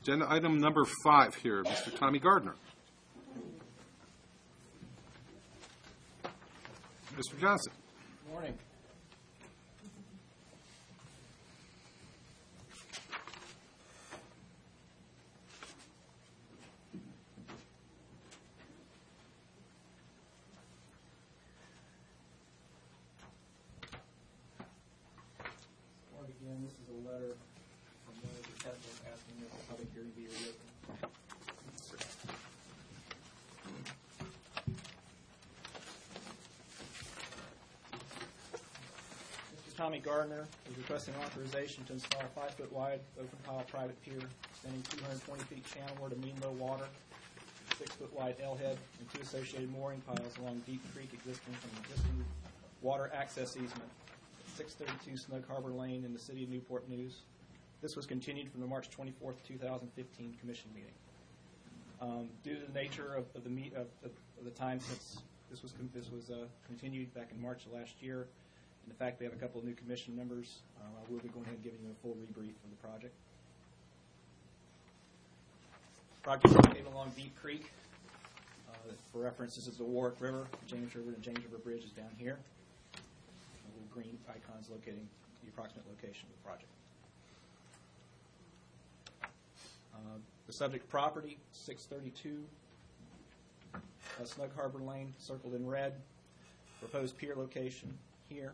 Agenda item number 5 here, Mr. Tommy Gardner. Mr. Johnson. Good morning. Again, this is a letter from Manager Kessler asking if the public hearing be reopened. Mr. Tommy Gardner is requesting authorization to install a 5-foot wide open pile private pier extending 220 feet channelward to mean low water, 6-foot wide L head, and 2 associated mooring piles along Deep Creek existing from the existing water access easement. 632 Snug Harbor Lane in the City of Newport News. This was continued from the March 24th, 2015 Commission meeting. Due to the nature of the time since this was continued back in March of last year, and the fact we have a couple of new Commission members, I will be going ahead and giving you a full rebrief of the project. Project is located along Deep Creek. For reference, this is the Warwick River, James River, and James River Bridge is down here. Green icons locating the approximate location of the project. The subject property, 632 Snug Harbor Lane, circled in red. Proposed pier location here.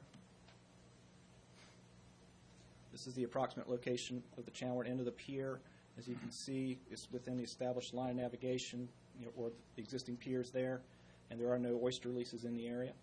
This is the approximate location of the channelward end of the pier. As you can see, it's within the established line of navigation, or the existing piers there, and there are no oyster leases in the area.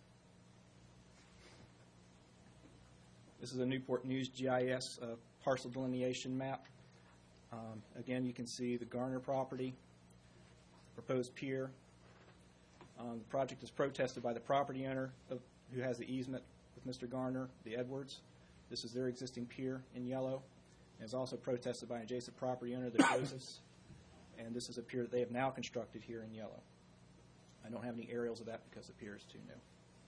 This is a Newport News GIS parcel delineation map. Again, you can see the Garner property, proposed pier. The project is protested by the property owner who has the easement with Mr. Garner, the Edwards. This is their existing pier in yellow. And is also protested by an adjacent property owner, the Josephs. And this is a pier that they have now constructed here in yellow. I don't have any aerials of that because the pier is too new.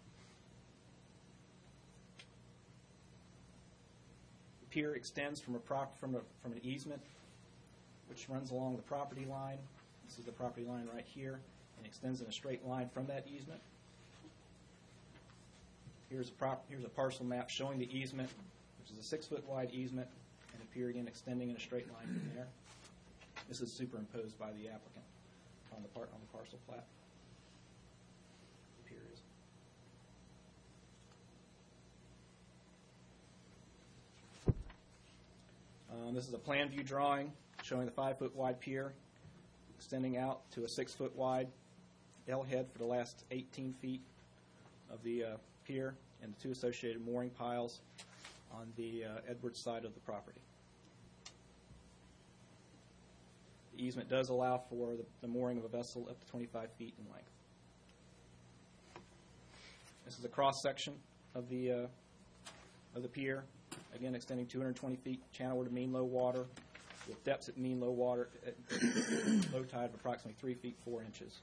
Pier extends from an easement which runs along the property line. This is the property line right here, and extends in a straight line from that easement. Here's a parcel map showing the easement, which is a 6-foot wide easement, and a pier again extending in a straight line from there. This is superimposed by the applicant on the parcel plat. The pier is. This is a plan view drawing showing the 5-foot wide pier extending out to a 6-foot wide L head for the last 18 feet of the pier and the 2 associated mooring piles on the Edwards side of the property. The easement does allow for the mooring of a vessel up to 25 feet in length. This is a cross section of the pier. Again, extending 220 feet channelward to mean low water, with depths at mean low water at low tide of approximately 3 feet 4 inches.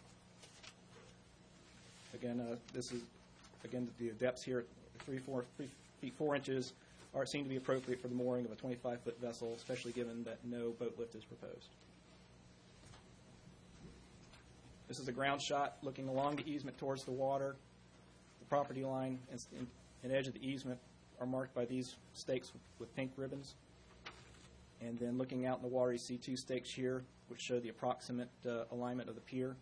Again, the depths here at 3 feet 4 inches seem to be appropriate for the mooring of a 25-foot vessel, especially given that no boat lift is proposed. This is a ground shot looking along the easement towards the water. The property line and edge of the easement are marked by these stakes with pink ribbons. And then looking out in the water, you see 2 stakes here, which show the approximate alignment of the pier.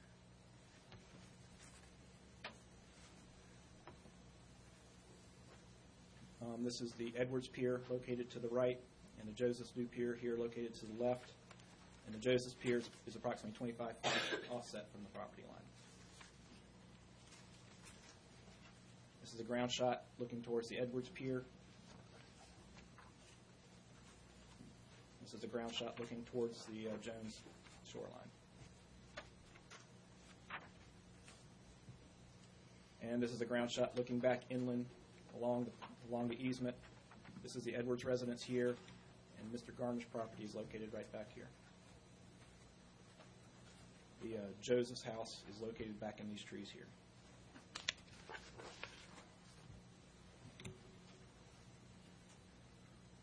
This is the Edwards Pier located to the right, and the Joseph's New Pier here located to the left. And the Joseph's Pier is approximately 25 feet offset from the property line. This is a ground shot looking towards the Edwards Pier. This is a ground shot looking towards the Jones shoreline. And this is a ground shot looking back inland along the easement. This is the Edwards residence here, and Mr. Garner's property is located right back here. The Joseph's house is located back in these trees here.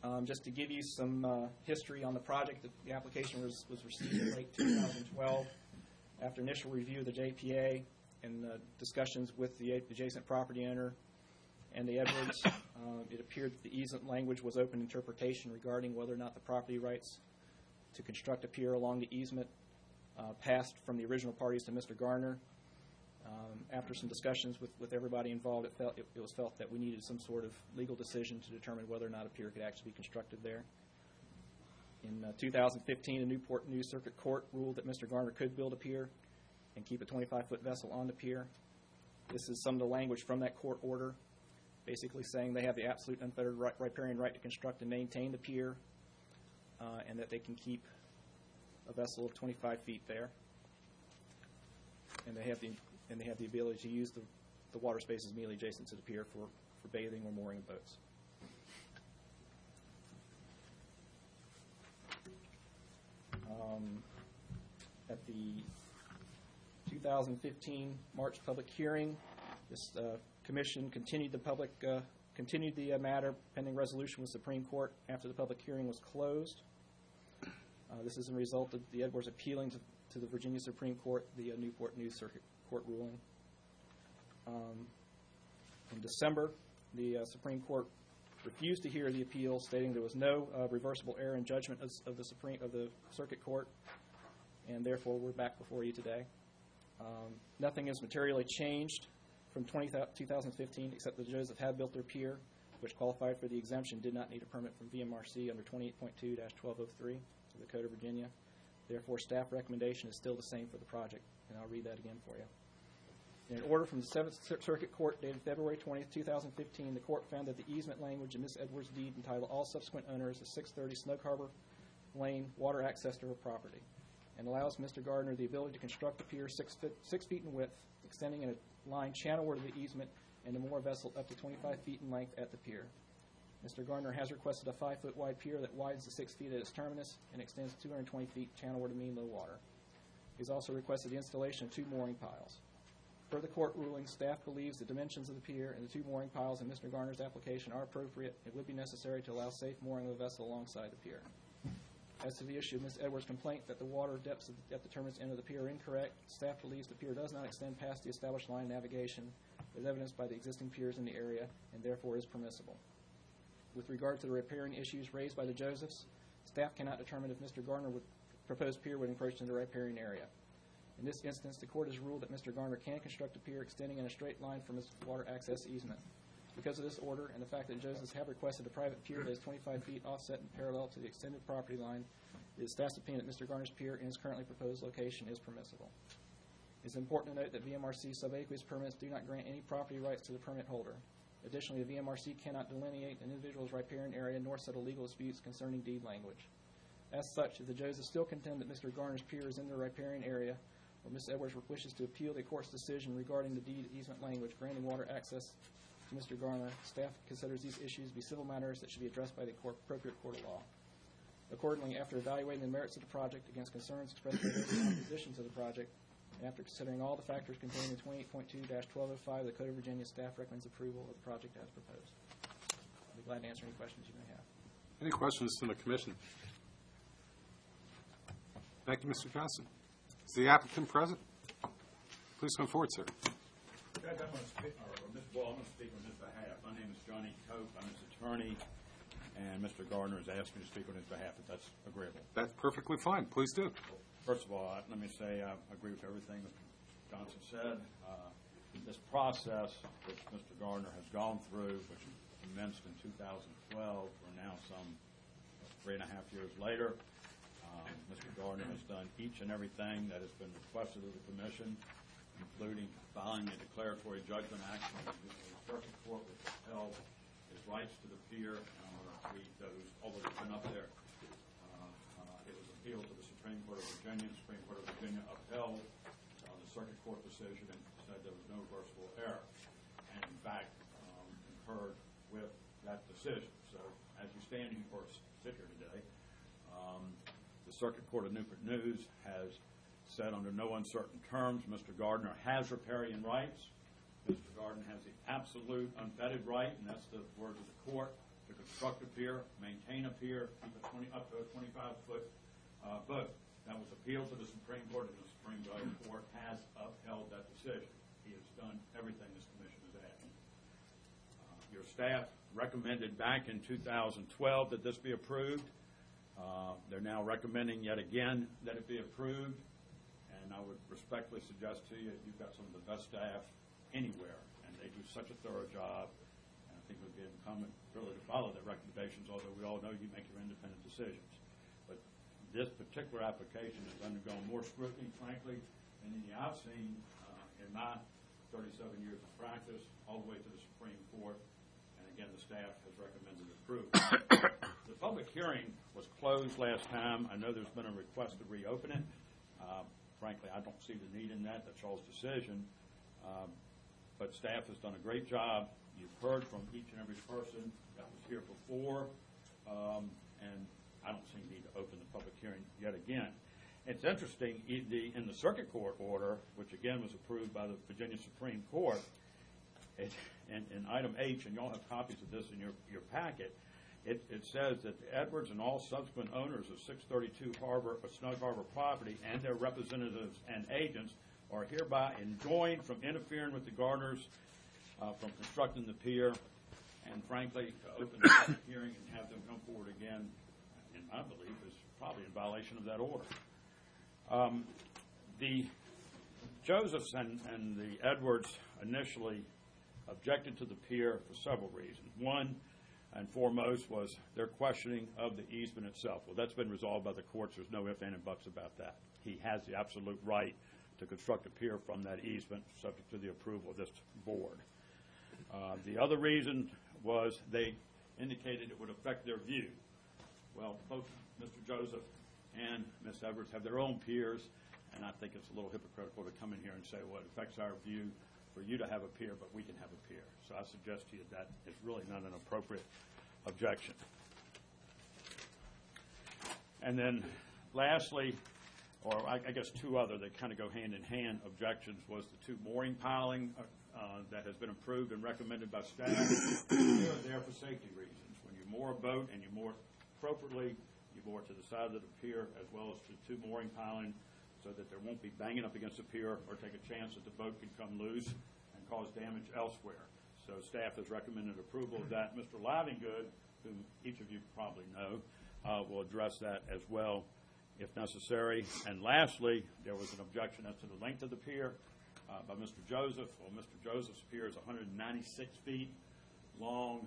Just to give you some history on the project, the application was received in late 2012. After initial review of the JPA and discussions with the adjacent property owner and the Edwards, it appeared that the easement language was open interpretation regarding whether or not the property rights to construct a pier along the easement passed from the original parties to Mr. Gardner. After some discussions with everybody involved, it was felt that we needed some sort of legal decision to determine whether or not a pier could actually be constructed there. In 2015, a Newport News Circuit Court ruled that Mr. Gardner could build a pier and keep a 25-foot vessel on the pier. This is some of the language from that court order, basically saying they have the absolute unfettered riparian right to construct and maintain the pier, and that they can keep a vessel of 25 feet there, and they have the ability to use the water spaces immediately adjacent to the pier for bathing or mooring of boats. At the 2015 March public hearing, this commission continued the matter pending resolution with Supreme Court after the public hearing was closed. This is a result of the Edwards appealing to the Virginia Supreme Court the Newport News Circuit Court ruling. In December, the Supreme Court refused to hear the appeal, stating there was no reversible error in judgment of the Circuit Court, and therefore we're back before you today. Nothing has materially changed from 2015 except that the Joseph had built their pier, which qualified for the exemption, did not need a permit from VMRC under 28.2-1203 of the Code of Virginia. Therefore, staff recommendation is still the same for the project, and I'll read that again for you. In an order from the Seventh Circuit Court dated February 20, 2015, the court found that the easement language in Ms. Edwards' deed entitled all subsequent owners of 630 Snoke Harbor Lane water access to her property, and allows Mr. Gardner the ability to construct a pier 6 feet in width, extending in a line channelward of the easement, and to moor a vessel up to 25 feet in length at the pier. Mr. Gardner has requested a 5-foot wide pier that widens to 6 feet at its terminus and extends 220 feet channelward of mean low water. He's also requested the installation of 2 mooring piles. Per the court ruling, staff believes the dimensions of the pier and the 2 mooring piles in Mr. Gardner's application are appropriate. It would be necessary to allow safe mooring of the vessel alongside the pier. As to the issue of Ms. Edwards' complaint that the water depths at the terminus end of the pier are incorrect, staff believes the pier does not extend past the established line navigation, as evidenced by the existing piers in the area, and therefore is permissible. With regard to the riparian issues raised by the Josephs, staff cannot determine if Mr. Gardner would proposed pier would encroach into the riparian area. In this instance, the court has ruled that Mr. Gardner can construct a pier extending in a straight line from his water access easement. Because of this order and the fact that Josephs have requested a private pier that is 25 feet offset and parallel to the extended property line, it is staff's opinion that Mr. Gardner's pier in his currently proposed location is permissible. It is important to note that VMRC subaqueous permits do not grant any property rights to the permit holder. Additionally, the VMRC cannot delineate an individual's riparian area nor settle legal disputes concerning deed language. As such, if the Josephs still contend that Mr. Gardner's pier is in the riparian area, or Ms. Edwards wishes to appeal the court's decision regarding the deed easement language granting water access to Mr. Gardner, staff considers these issues to be civil matters that should be addressed by the appropriate court of law. Accordingly, after evaluating the merits of the project against concerns expressed by those in opposition to the project, and after considering all the factors contained in 28.2-1205 of the Code of Virginia, staff recommends approval of the project as proposed. I'll be glad to answer any questions you may have. Any questions from the commission? Thank you, Mr. Johnson. Is the applicant present? Please come forward, sir. Judge, I'm going to speak, I'm going to speak on his behalf. My name is Johnny Cope. I'm his attorney, and Mr. Gardner has asked me to speak on his behalf, if that's agreeable. That's perfectly fine. Please do. First of all, let me say I agree with everything that Johnson said. This process which Mr. Gardner has gone through, which commenced in 2012, we're now some 3.5 years later. Mr. Gardner has done each and everything that has been requested of the commission, including filing a declaratory judgment action. The circuit court which upheld his rights to the pier, and I'm going to read those, although they've been up there. It was appealed to the Supreme Court of Virginia. The Supreme Court of Virginia upheld the circuit court decision and said there was no reversible error, and in fact concurred with that decision. So as you stand here or sit here today, the Circuit Court of Newport News has said under no uncertain terms Mr. Gardner has riparian rights. Mr. Gardner has the absolute unfettered right, and that's the words of the court, to construct a pier, maintain a pier, keep it up to a 25-foot boat. That was appealed to the Supreme Court, and the Supreme Court has upheld that decision. He has done everything this commission has asked. Your staff recommended back in 2012 that this be approved. They're now recommending yet again that it be approved, and I would respectfully suggest to you, you've got some of the best staff anywhere, and they do such a thorough job, and I think it would be incumbent really to follow their recommendations, although we all know you make your independent decisions. But this particular application has undergone more scrutiny, frankly, than any I've seen in my 37 years of practice, all the way to the Supreme Court, and again, the staff has recommended approval. The public hearing was closed last time. I know there's been a request to reopen it. Frankly, I don't see the need in that. That's y'all's decision. But staff has done a great job. You've heard from each and every person that was here before, and I don't see a need to open the public hearing yet again. It's interesting, in the circuit court order, which again was approved by the Virginia Supreme Court, in item H, and y'all have copies of this in your packet, it says that Edwards and all subsequent owners of 632 Snug Harbor property and their representatives and agents are hereby enjoined from interfering with the Gardners from constructing the pier, and frankly, to open the public hearing and have them come forward again, in my belief, is probably in violation of that order. The Josephs and the Edwards initially objected to the pier for several reasons. One and foremost was their questioning of the easement itself. Well, that's been resolved by the courts. There's no ifs, ands, and buts about that. He has the absolute right to construct a pier from that easement, subject to the approval of this board. The other reason was they indicated it would affect their view. Well, both Mr. Joseph and Ms. Edwards have their own piers, and I think it's a little hypocritical to come in here and say, well, it affects our view for you to have a pier, but we can have a pier. So I suggest to you that is really not an appropriate objection. And then lastly, or I guess two other that kind of go hand in hand objections, was the two mooring piling that has been approved and recommended by staff. They are there for safety reasons. When you moor a boat and you moor appropriately, you moor to the side of the pier as well as to two mooring piling, so that there won't be banging up against the pier or take a chance that the boat can come loose and cause damage elsewhere. So staff has recommended approval of that. Mr. Livingood, whom each of you probably know, will address that as well if necessary. And lastly, there was an objection as to the length of the pier by Mr. Joseph. Well, Mr. Joseph's pier is 196 feet long.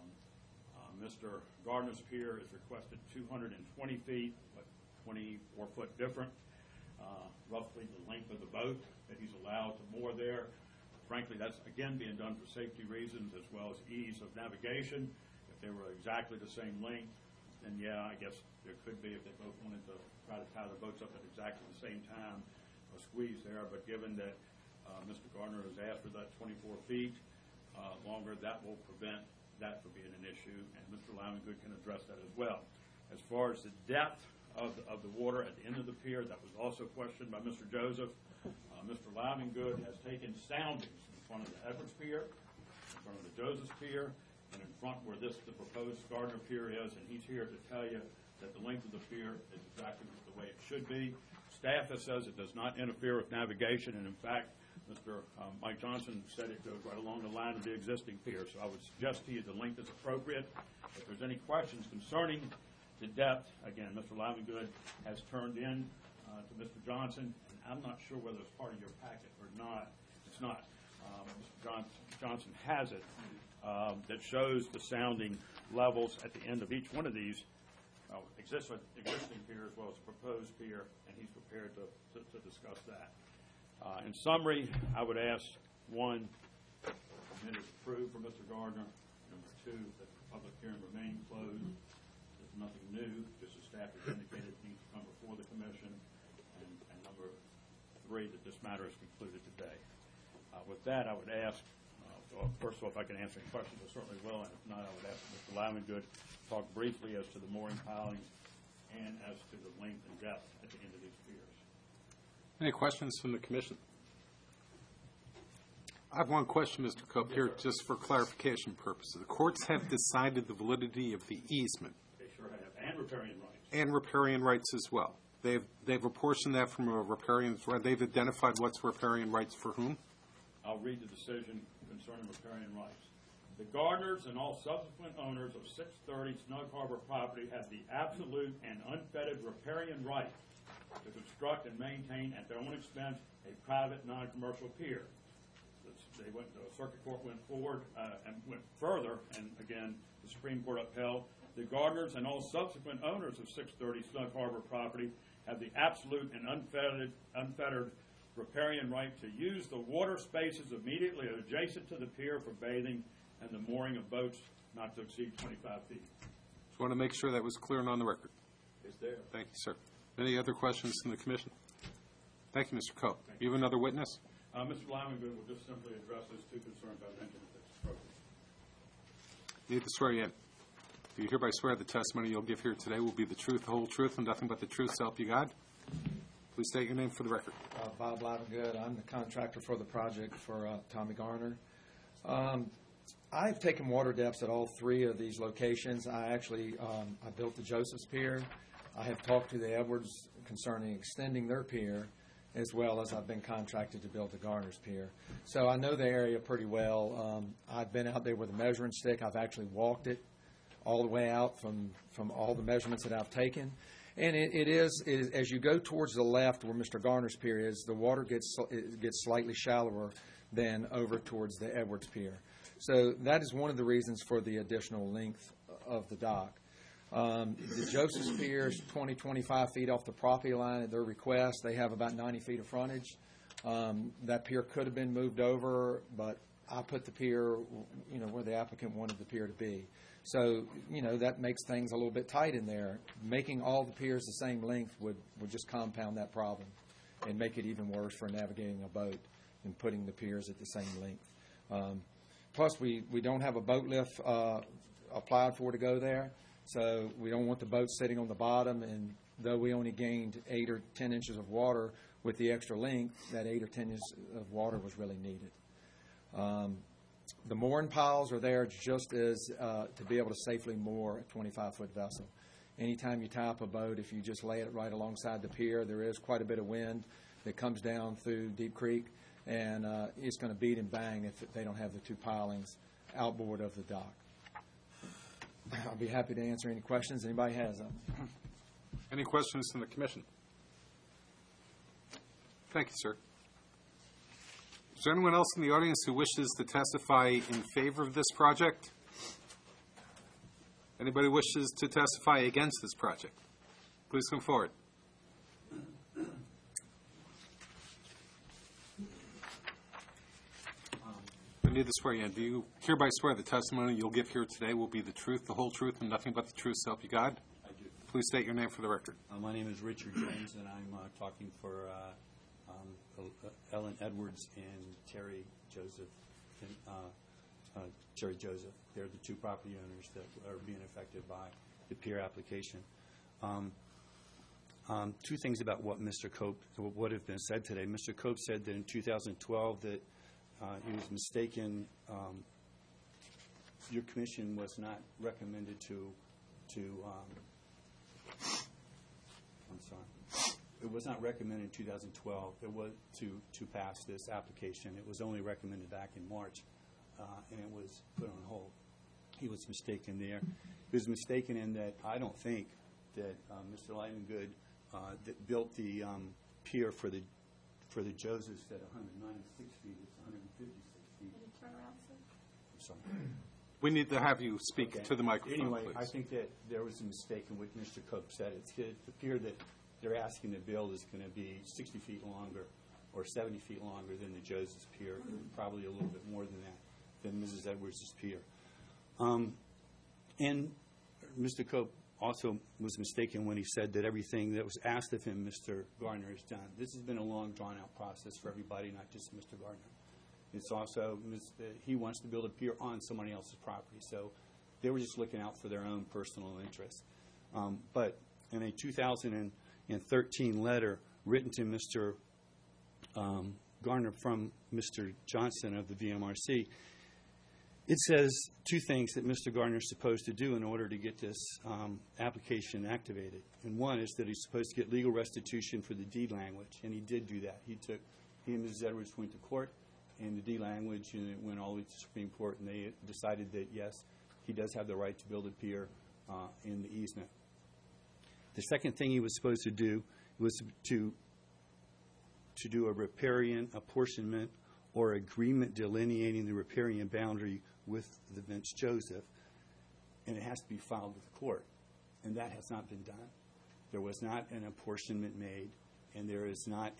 Mr. Gardner's pier is requested 220 feet, but 24 foot different. Roughly the length of the boat that he's allowed to moor there. Frankly, that's again being done for safety reasons as well as ease of navigation. If they were exactly the same length, then yeah, I guess there could be, if they both wanted to try to tie the boats up at exactly the same time, a squeeze there. But given that Mr. Gardner has asked for that 24 feet longer, that will prevent that from being an issue, and Mr. Livingood can address that as well. As far as the depth of the water at the end of the pier, that was also questioned by Mr. Joseph. Mr. Livingood has taken soundings in front of the Edwards Pier, in front of the Josephs Pier, and in front where the proposed Gardner Pier is, and he's here to tell you that the length of the pier is exactly the way it should be. Staff says it does not interfere with navigation, and in fact, Mr. Mike Johnson said it goes right along the line of the existing pier. So I would suggest to you the length is appropriate. If there's any questions concerning the depth, again, Mr. Livingood has turned in to Mr. Johnson, and I'm not sure whether it's part of your packet or not. It's not. Mr. Johnson has it that shows the sounding levels at the end of each one of these existing pier as well as the proposed pier, and he's prepared to discuss that. In summary, I would ask, one, that it's approved for Mr. Gardner. Number two, that the public hearing remain closed. There's nothing new, just as staff has indicated, it needs to come before the commission. And number three, that this matter is concluded today. With that, I would ask, first of all, if I can answer any questions, I certainly will. And if not, I would ask Mr. Livingood to talk briefly as to the mooring pilings and as to the length and depth at the end of these piers. Any questions from the commission? I have one question, Mr. Cope, here, just for clarification purposes. The courts have decided the validity of the easement They sure have, and riparian rights. and riparian rights as well. They've apportioned that from a riparian, they've identified what's riparian rights for whom? I'll read the decision concerning riparian rights. The Gardners and all subsequent owners of 630 Snug Harbor property have the absolute and unfettered riparian right to construct and maintain at their own expense a private non-commercial pier. The circuit court went forward and went further, and again, the Supreme Court upheld. The Gardners and all subsequent owners of 630 Snug Harbor property have the absolute and unfettered riparian right to use the water spaces immediately adjacent to the pier for bathing and the mooring of boats not to exceed 25 feet. Just want to make sure that was clear and on the record. It's there. Thank you, sir. Any other questions from the commission? Thank you, Mr. Cope. You have another witness? Mr. Lyman-Good will just simply address those two concerns I mentioned if it's appropriate. Need to swear you in. Do you hereby swear the testimony you'll give here today will be the truth, the whole truth, and nothing but the truth, so help you God? Please state your name for the record. Bob Lyman-Good. I'm the contractor for the project for Tommy Garner. I've taken water depths at all three of these locations. I built the Joseph's Pier. I have talked to the Edwards concerning extending their pier, as well as I've been contracted to build the Garner's Pier. So I know the area pretty well. I've been out there with a measuring stick. I've actually walked it all the way out from all the measurements that I've taken. And it is, as you go towards the left where Mr. Garner's Pier is, the water gets slightly shallower than over towards the Edwards Pier. So that is one of the reasons for the additional length of the dock. The Joseph's Pier is 25 feet off the property line at their request. They have about 90 feet of frontage. That pier could have been moved over, but I put the pier, where the applicant wanted the pier to be. So, that makes things a little bit tight in there. Making all the piers the same length would just compound that problem and make it even worse for navigating a boat and putting the piers at the same length. Plus, we don't have a boat lift applied for to go there, so we don't want the boat sitting on the bottom, and though we only gained 8 or 10 inches of water with the extra length, that 8 or 10 inches of water was really needed. The mooring piles are there just as to be able to safely moor a 25-foot vessel. Anytime you tie up a boat, if you just lay it right alongside the pier, there is quite a bit of wind that comes down through Deep Creek, and it's going to beat and bang if they don't have the two pilings outboard of the dock. I'll be happy to answer any questions anybody has them. Any questions from the commission? Thank you, sir. Is there anyone else in the audience who wishes to testify in favor of this project? Anybody wishes to testify against this project? Please come forward. I need to swear you in. Do you hereby swear the testimony you'll give here today will be the truth, the whole truth, and nothing but the truth, so help you God? I do. Please state your name for the record. My name is Richard Jones, and I'm talking for Ellen Edwards and Terry Joseph. They're the two property owners that are being affected by the pier application. Two things about what Mr. Cope would have been said today. Mr. Cope said that in 2012 that he was mistaken. Your commission was not recommended to I'm sorry. It was not recommended in 2012. It was to pass this application. It was only recommended back in March, and it was put on hold. He was mistaken there. He was mistaken in that I don't think that Mr. Lyman-Good that built the pier for the Josephs at 196 feet. It's 156 feet. Can you turn around, sir? I'm sorry. We need to have you speak Okay. to the microphone, Anyway, please. I think that there was a mistake in what Mr. Cope said. It's the pier that they're asking to build is going to be 60 feet longer or 70 feet longer than the Joseph's Pier, probably a little bit more than that, than Mrs. Edwards' pier. And Mr. Cope also was mistaken when he said that everything that was asked of him, Mr. Gardner has done. This has been a long, drawn-out process for everybody, not just Mr. Gardner. It's also, he wants to build a pier on somebody else's property, so they were just looking out for their own personal interests. But in a 2013 letter written to Mr. Garner from Mr. Johnson of the VMRC, it says two things that Mr. Garner is supposed to do in order to get this application activated. And one is that he's supposed to get legal restitution for the deed language, and he did do that. He and Mrs. Edwards went to court, and the deed language, and it went all the way to the Supreme Court, and they decided that, yes, he does have the right to build a pier in the easement. The second thing he was supposed to do was to do a riparian apportionment or agreement delineating the riparian boundary with the Vince Joseph, and it has to be filed with the court. And that has not been done. There was not an apportionment made, and there is not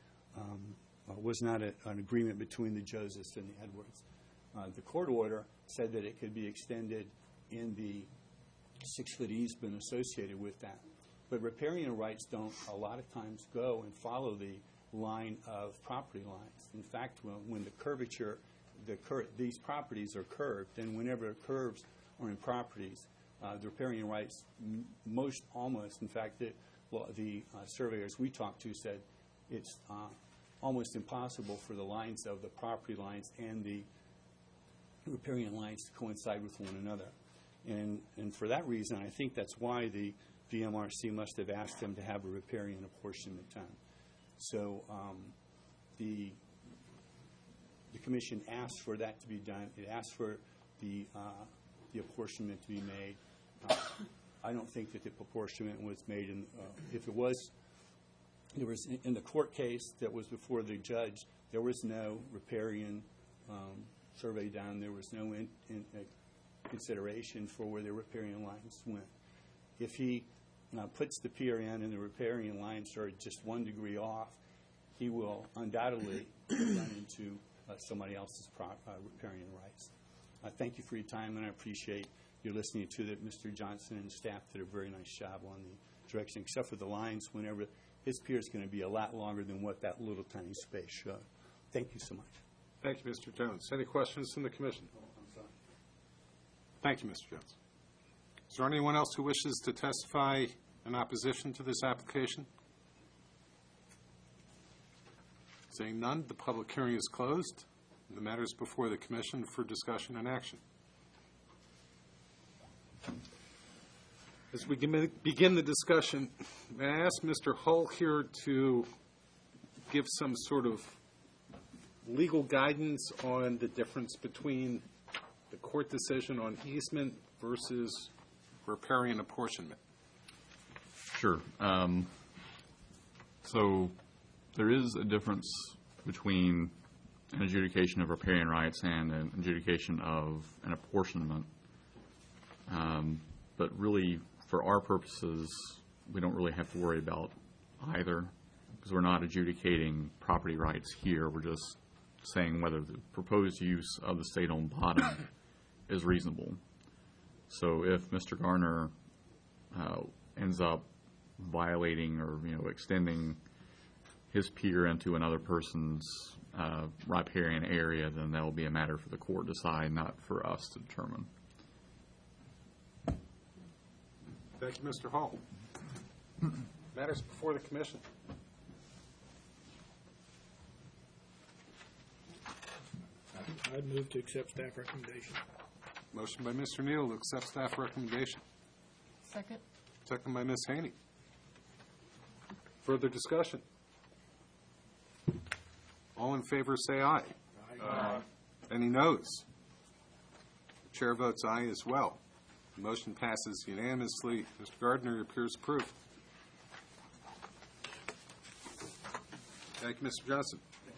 an agreement between the Josephs and the Edwards. The court order said that it could be extended in the 6-foot easement associated with that. But riparian rights don't a lot of times go and follow the line of property lines. In fact, when the curvature, these properties are curved, and whenever curves are in properties, the riparian rights almost, in fact, the surveyors we talked to said it's almost impossible for the lines of the property lines and the riparian lines to coincide with one another. And for that reason, I think that's why the VMRC must have asked them to have a riparian apportionment done. So the commission asked for that to be done. It asked for the apportionment to be made. I don't think that the apportionment was made. If it was, there was in the court case that was before the judge, there was no riparian survey done. There was no consideration for where the riparian lines went. If he puts the pier in and the riparian lines are just 1 degree off, he will undoubtedly run into somebody else's riparian rights. Thank you for your time, and I appreciate you listening to that. Mr. Johnson and staff did a very nice job on the direction, except for the lines. Whenever his pier is going to be a lot longer than what that little tiny space showed. Thank you so much. Thank you, Mr. Jones. Any questions from the commission? I'm sorry. Thank you, Mr. Jones. Is there anyone else who wishes to testify in opposition to this application? Seeing none, the public hearing is closed. The matter is before the commission for discussion and action. As we begin the discussion, may I ask Mr. Hull here to give some sort of legal guidance on the difference between the court decision on easement versus riparian apportionment? Sure. So there is a difference between an adjudication of riparian rights and an adjudication of an apportionment. But really, for our purposes, we don't really have to worry about either, because we're not adjudicating property rights here. We're just saying whether the proposed use of the state-owned bottom is reasonable. So if Mr. Garner ends up violating or extending his pier into another person's riparian area, then that will be a matter for the court to decide, not for us to determine. Thank you, Mr. Hall. Matters before the commission. I'd move to accept staff recommendation. Motion by Mr. Neal to accept staff recommendation. Second. Second by Ms. Haney. Further discussion? All in favor say aye. Aye. Any noes? The chair votes aye as well. The motion passes unanimously. Mr. Gardner, your peer is approved. Thank you, Mr. Johnson.